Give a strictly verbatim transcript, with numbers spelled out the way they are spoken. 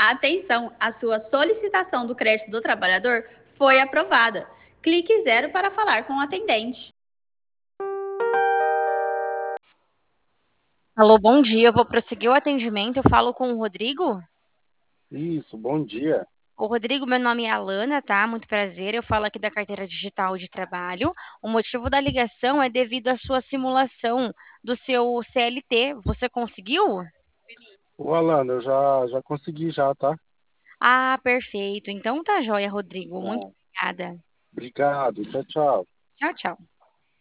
Atenção, a sua solicitação do crédito do trabalhador foi aprovada. Clique zero para falar com o atendente. Alô, bom dia. Eu vou prosseguir o atendimento. Eu falo com o Rodrigo. Isso, bom dia. Ô, Rodrigo, meu nome é Alana, tá? Muito prazer. Eu falo aqui da carteira digital de trabalho. O motivo da ligação é devido à sua simulação do seu C L T. Você conseguiu? Ô, Alana, eu já, já consegui já, tá? Ah, perfeito. Então tá joia, Rodrigo. Muito Bom, obrigada. obrigado. Tchau, tchau. Tchau, tchau.